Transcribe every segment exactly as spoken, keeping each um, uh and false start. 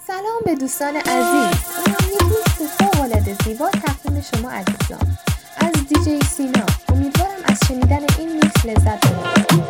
سلام به دوستان عزیز. یک میکس فوق‌العاده زیبا تقدیم شما عزیزان از دیجی سینا. امیدوارم از شنیدن این میکس لذت ببرید.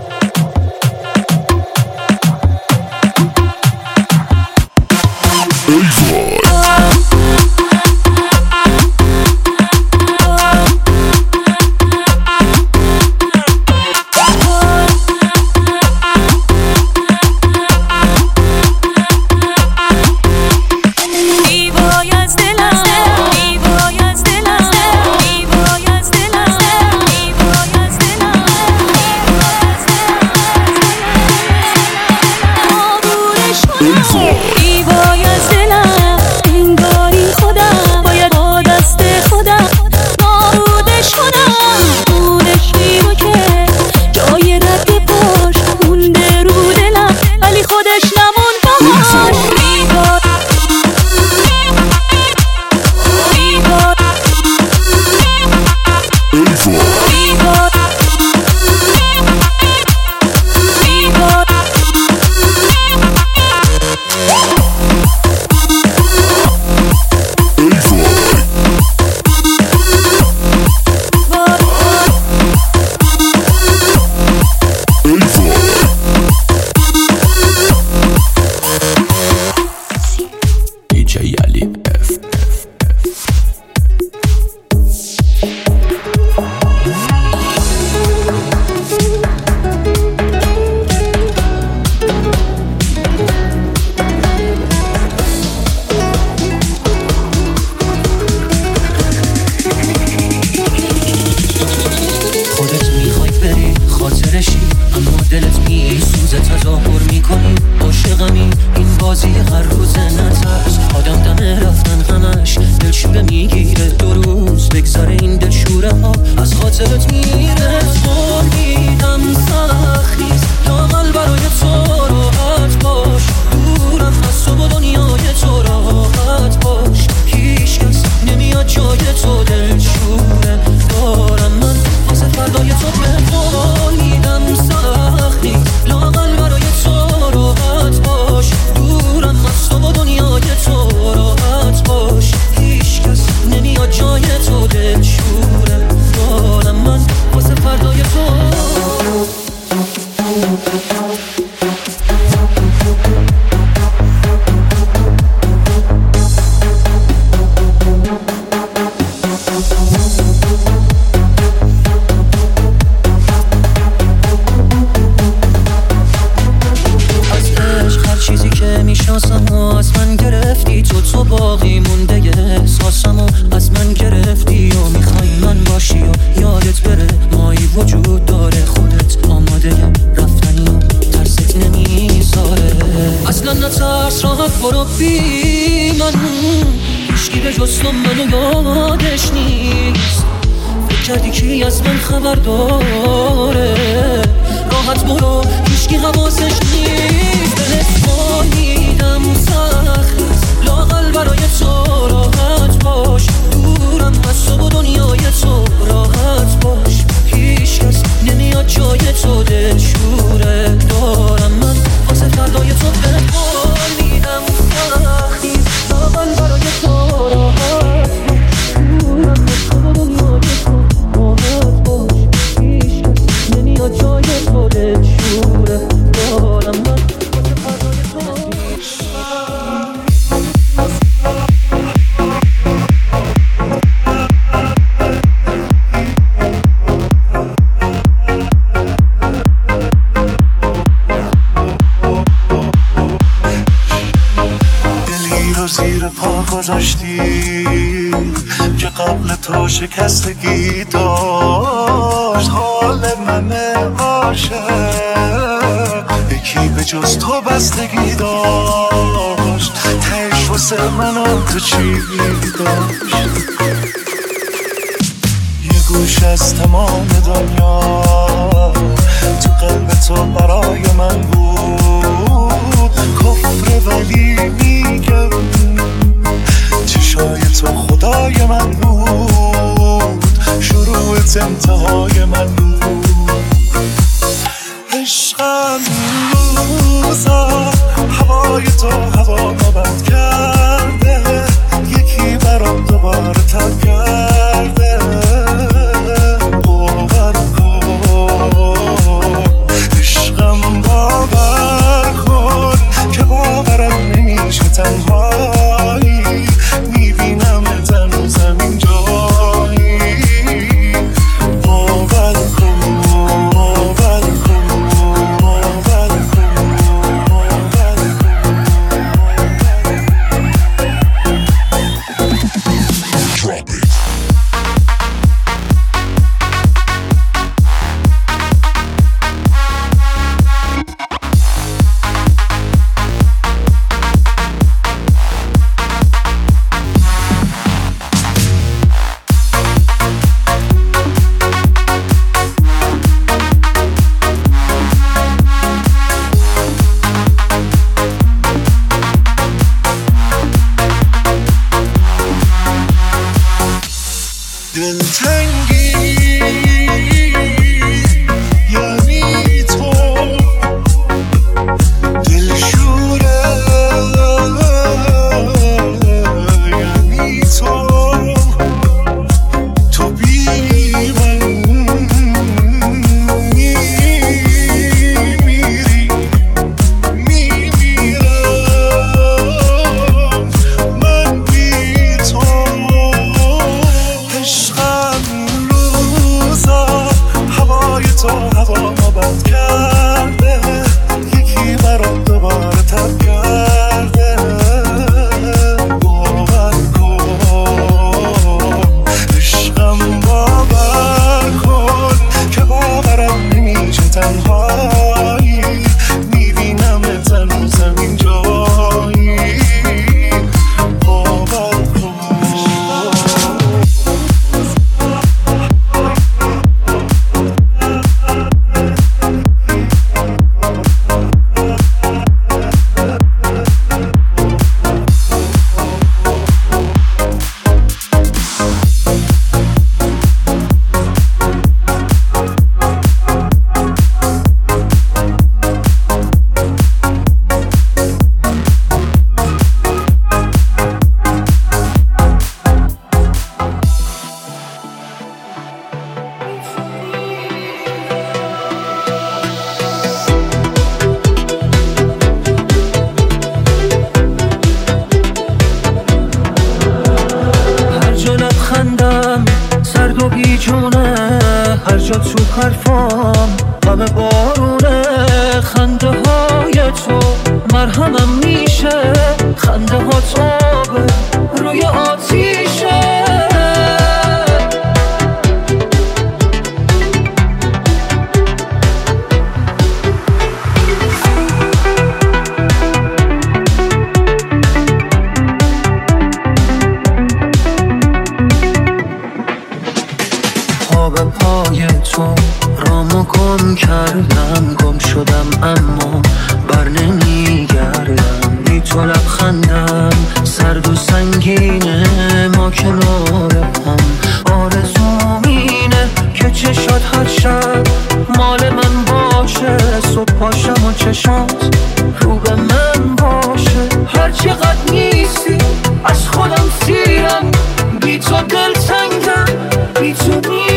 شکستگی داشت حال من عاشق، یکی به جز تو بستگی داشت، تهش واسه من و تو چی داشت؟ یه گوش از تمام دنیا تو قلب تو برای من بود کفر، ولی میگم چشای تو خدای من بود، شروعت انتهای من بود. عشقم روزا هوای تو هوا نبرد حرفام همه بارونه، خنده های تو مرهمم میشه، خنده ها تابه روی آتیشه. پای تو رامو گم کردم، گم شدم اما بر نمیگردم. بی تو لبخندم سرد و سنگینه، ما کنار هم آرزوم اینه که چشات هر شب مال من باشه، صبح پاشم و چشات رو به من باشه. هر چقدر نیستی از خودم سیرم، بی تو دل تنگم، بی تو میمیرم.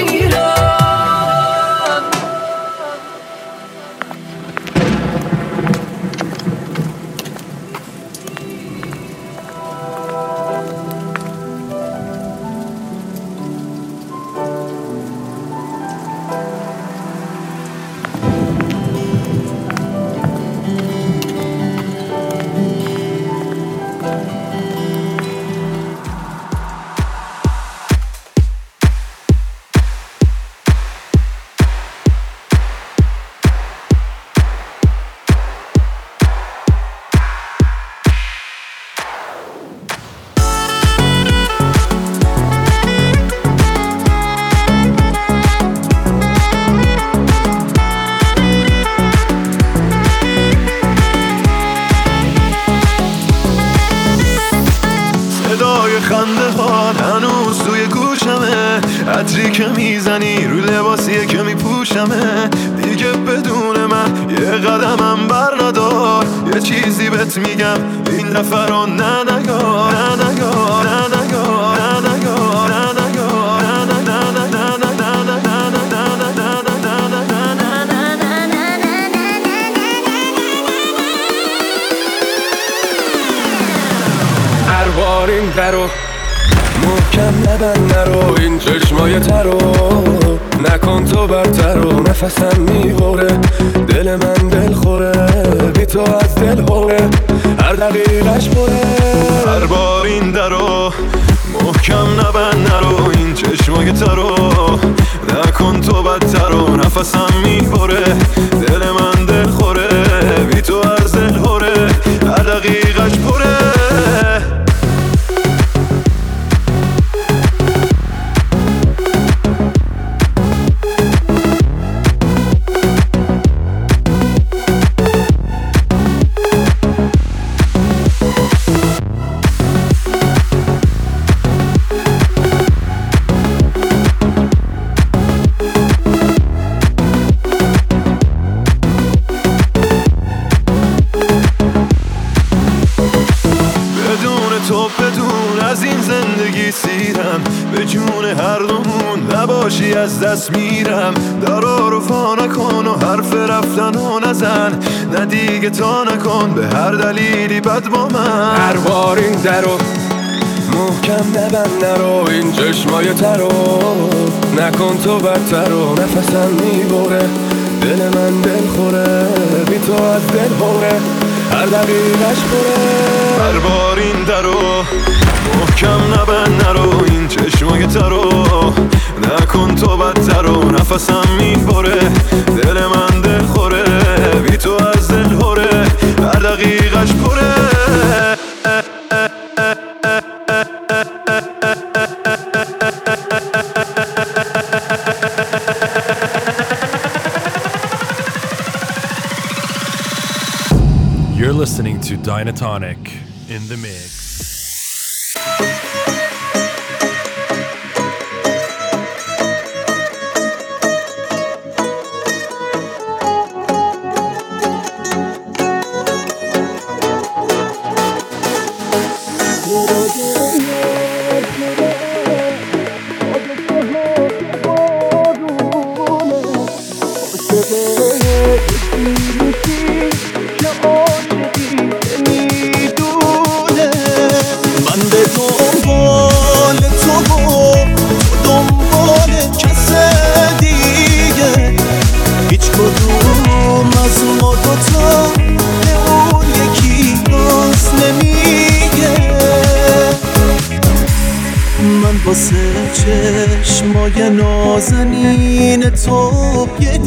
خنده ها هنوز توی گوشمه، عطری که میزنی رو لباسیه که میپوشمه. دیگه بدون من یه قدمم بر ندار، یه چیزی بهت میگم این دفعه رو نه نگار، نه نگار، نه نگار، نه نگار، نه نگار، هر بار این درو محکم نبند نرو، این چشمای ترو نکن تو برترو. نفسم میبره دل من دل خوره، بی تو از دل هوره هر دقیقش پره. هر بار این درو محکم نبند نرو، این چشمای ترو نکن تو بدترو. نفسم میبره دل من دل خوره، بی تو از دل هوره هر دقیقش پره. تو بدون از این زندگی سیرم، به جون هر دومون نباشی از دست میرم. درا رو فا نکن و حرف رفتن و نزن، نه دیگه تا نکن به هر دلیلی بد با من. هر بار این درو محکم نبند نرو، این چشمای ترو نکن تو بدترو. نفسم میبره دل من دل خوره، بی تو از دل هوره هر دقیقش پره. هر بار این درو محکم نبند نرو، این چشمای ترو نکن تو بدترو. نفسم میبره دل من دل خوره، بی تو از دل هوره هر دقیقش پره. You're listening to Dynatonic in the mix. که عاشقی میدونه برای نازنین تو یه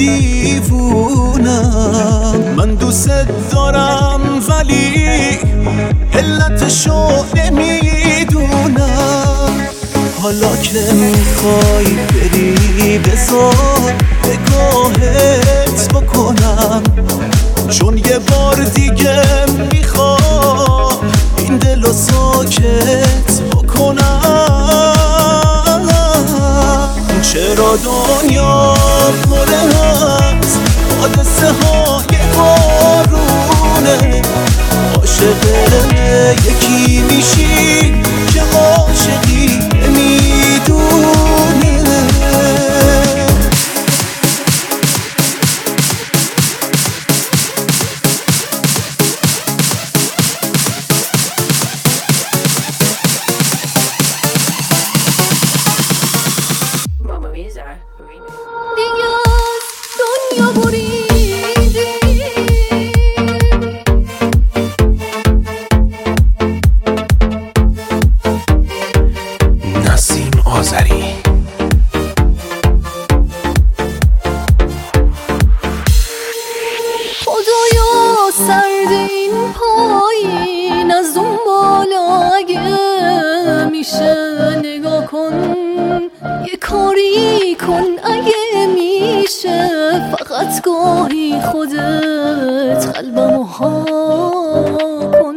دیوونم. من دوست دارم ولی علتشو نمیدونم. حالا که میخوای بری بذار نگاهت بکنم، چون یه بار دیگه میخوام این دلو ساکت بکنم. چرا دنیا پر از حادثه های بارونه؟ عاشق یکی میشی که عاشقی نمیدونه. سرد این پایین از اون بالا اگه میشه نگاه کن، یه کاری کن اگه میشه، فقط گاهی خودت قلبمو ها کن.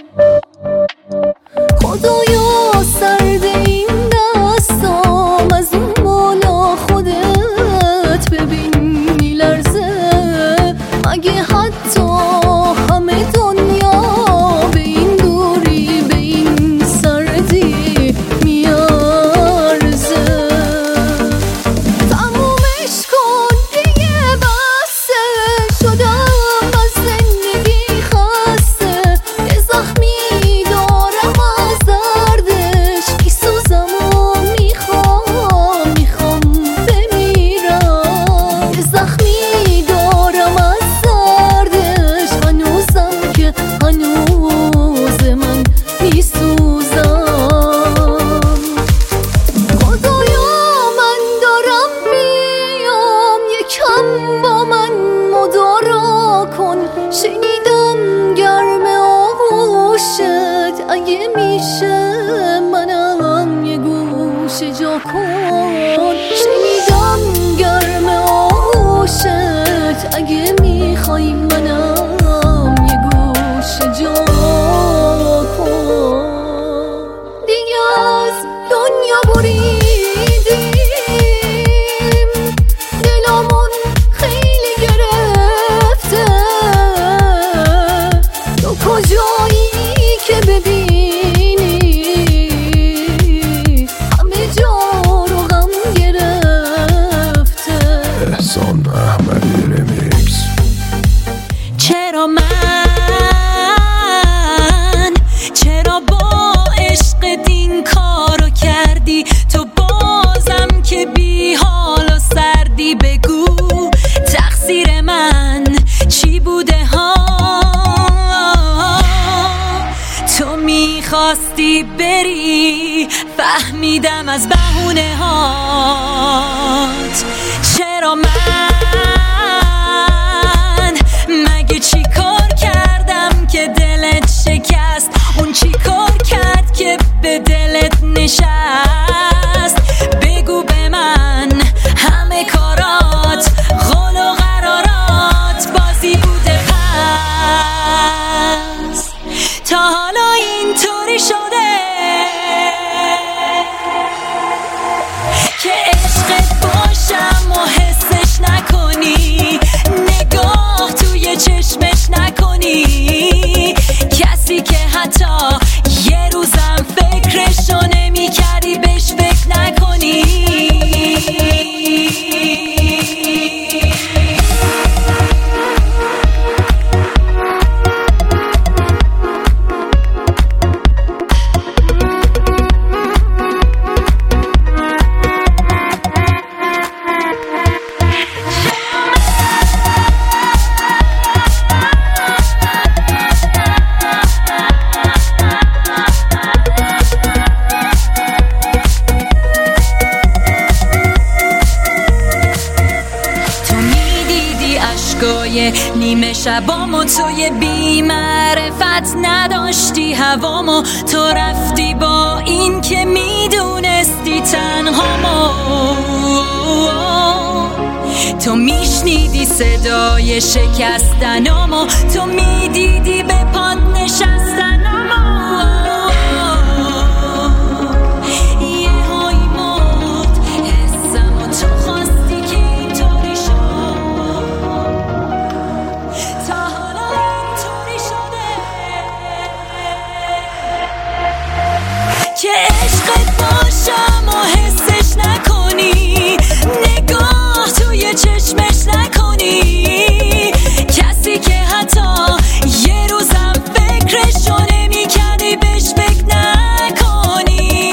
خدایا سرد این دستام از اون بالا خودت ببین میلرزه، اگه حتی همه دنیا به این دوری به این سردی میارزه. تمومش کن دیگه بسه، شدم از زندگی خسته، یه زخمی دارم از دردش میسوزم و میخوام میخوام بمیرم. یه زخمی دارم از دردش هنوزم که هنوز من میسوزم. خدایا من دارم میام، یکم با من مدارا کن. شنیدم گرم آغوشت، اگه میشه منم یه گوشه جا کن. شنیدم گرم آغوشت، اگه میخوای منم یه گوشه جا کن. دیگه از دنیا بریدیم، دلمون خیلی گرفته. تو کجایی که ببینی همه جا رو غم گرفته. احسان احمدی رمیکس. چرا من چرا با عشقت این کارو کردی؟ تو بازم که بی حال و سردی، بگو تقصیر من چی بوده ها؟ تو میخواستی بری، فهمیدم از بهونه هات. چرا من مگه چی کار کردم که دلت شکست؟ اون چی کار کرد که به دلت نشست؟ بگو به من همه کارات قول و قرارات بازی بوده پس، تا حالا اینطوری شده که عشقت باشم و حسش نکنی، نگاه توی چشمش نکنی. توی بی معرفت نداشتی هوامو، تو رفتی با این که میدونستی تنهامو. تو میشنیدی صدای شکستنامو، تو میدیدی به پات نشستنامو. که عشقت باشم و حسش نکنی، نگاه توی چشمش نکنی، کسی که حتی یه روزم فکرشو نمی کردی بهش فکر نکنی.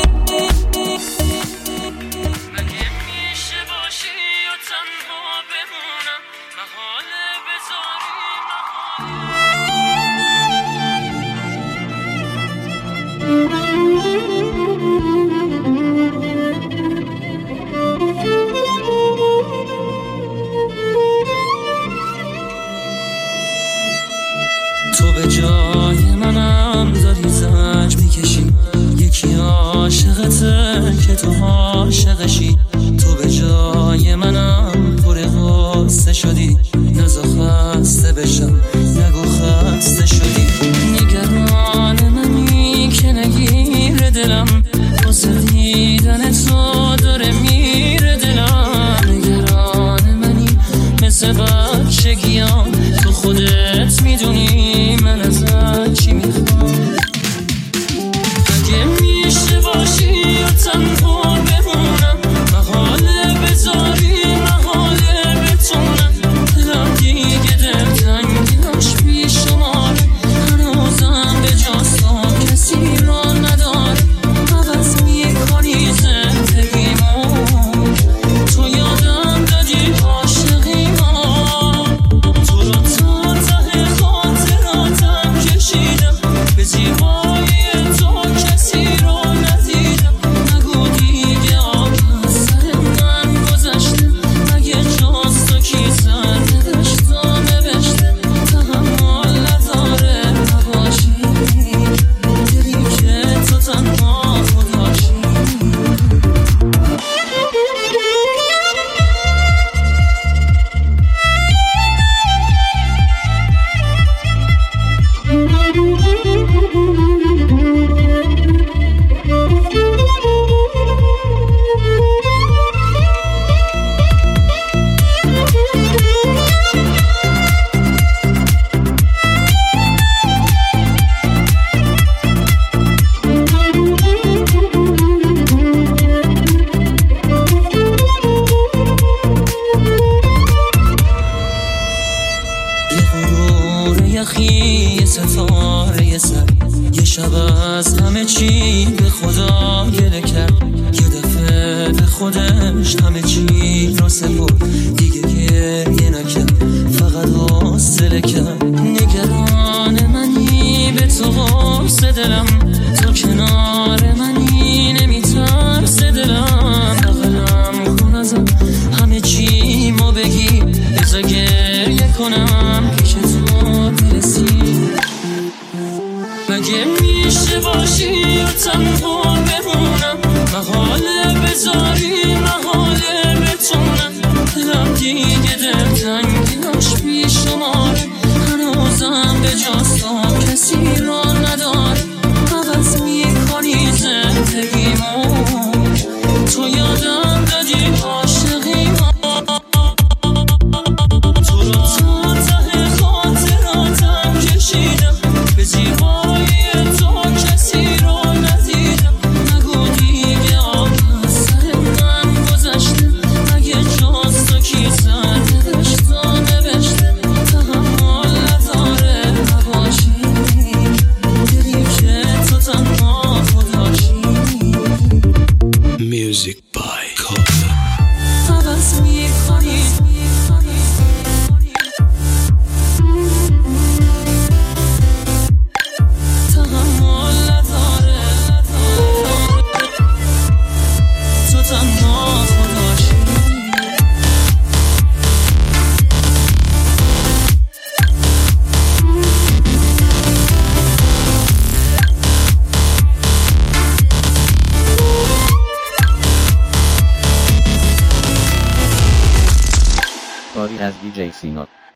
مگه میشه باشی و تنها بمونم، محاله بذاری تو به جای منم داری زنج میکشی، یکی عاشقته که تو عاشقشی. تو به جای منم پر غصه شدی، نزا خسته بشم نگو خسته شدی. نگران منی که نگیره دلم، واسه دیدن تو داره میره دلم. نگران منی مثل بچگیام، تو خودت میدونی من ازت چی میخوام. اگه میشه باشی و تنها بمونم، محاله بذاری محاله بتونم. دلم دیگه دلتنگیاش بی شماره، هنوزم به جاستم کسی را نداره. عوض میکنی زندگیمو، تو یادم دادی عاشقیمو. تو رو تا ته خاطراتم کشیدم، به زیبایی تو کسی رو ندیدم. نگو دیگه آب از سر من گذشته، مگه جز تو کی سر نوشت و نوشته. تحمل نداره نباشی، دلی که تو تنها خوداشی. یه غرور یخی، یه ستاره یه سر، یه شب از همه چی به خدا گله کرد. یه دفعه به خودش همه چی رو سپرد، دیگه گریه نکرد فقط حوصله کرد. نگران منی به تو قرص دلم، تو کنار منی نمیترس دلم. بغلم کن ازم همه چی مو بگی، بذار گریه کنم پیش تو برسی. مگه میشه باشی و تنها بمونم، محاله بذاری محاله بتونم. دلم دیگه دلتنگیاش بی شماره، هنوزم به جاستم کسی را نداره. عوض میکنی زندگیمو، تو یادم دادی عاشقیمو. تو رو تا ته خاطراتم کشیدم، به زیبایی تو کسی رو ندیدم. نگو دیگه آب از سر من گذشته، مگه جز تو کی سر نوشت و نوشته. تحمل نداره نباشی. از دی جی سینا.